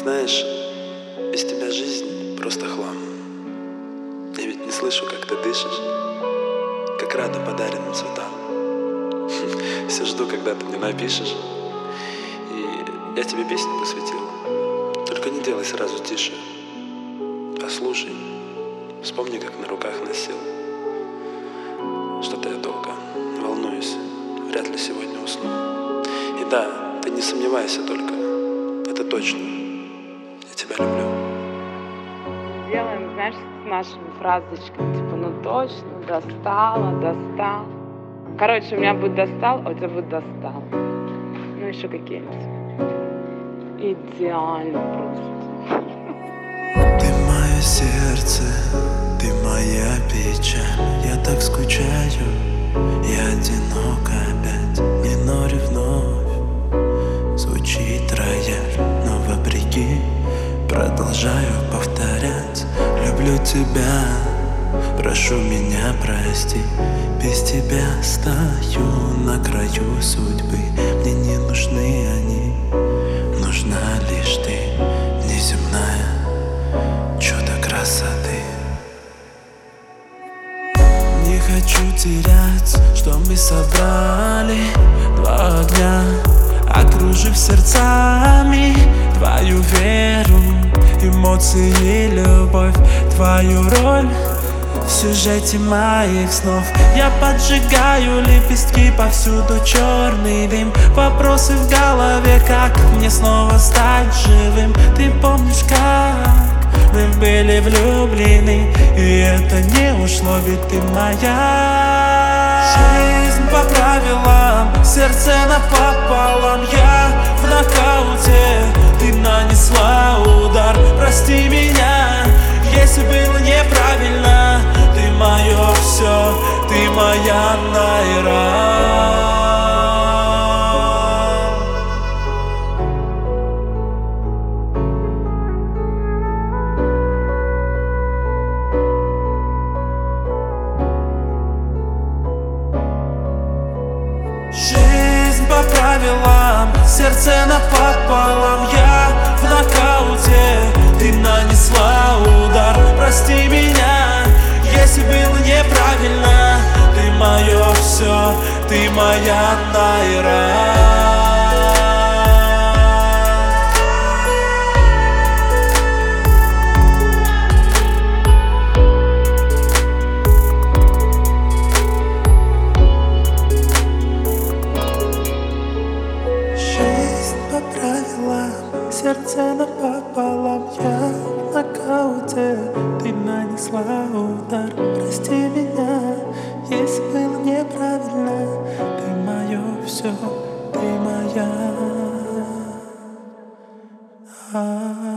Знаешь, без тебя жизнь просто хлам. Я ведь не слышу, как ты дышишь, как рада подаренным цветам. Все жду, когда ты мне напишешь. И я тебе песню посвятил. Только не делай сразу тише. Послушай, вспомни, как на руках носил. Что-то я долго волнуюсь, вряд ли сегодня усну. И да, ты не сомневайся только, это точно. Я тебя люблю. Делаем, знаешь, с нашими фразочками, типа, ну точно, достал. Короче, у меня будет достал, а у тебя будет достал. Ну, еще какие-нибудь. Идеально просто. Ты мое сердце, ты моя печаль. Я так скучаю, я одинок опять. Не ночь вновь звучит рояль, но вопреки продолжаю повторять. Люблю тебя, прошу меня прости. Без тебя стою на краю судьбы. Мне не нужны они, нужна лишь ты, неземная чудо красоты. Не хочу терять, что мы собрали два огня, окружив сердцами твою веру, эмоции и любовь, твою роль в сюжете моих снов. Я поджигаю лепестки, повсюду черный дым. Вопросы в голове, как мне снова стать живым. Ты помнишь, как мы были влюблены, и это не ушло, ведь ты моя. Жизнь по правилам, сердце напополам. Я в нокауте, ты нанесла удар. Прости меня, если было неправильно. Ты мое все, ты моя Найра. Жизнь по правилам, сердце напополам. Я в нокауте, ты нанесла удар. Прости меня, если было неправильно. Ты мое все, ты моя Найра. Сердце напополам, я в нокауте, ты нанесла удар. Прости меня, если было неправильно. Ты мое все, ты моя.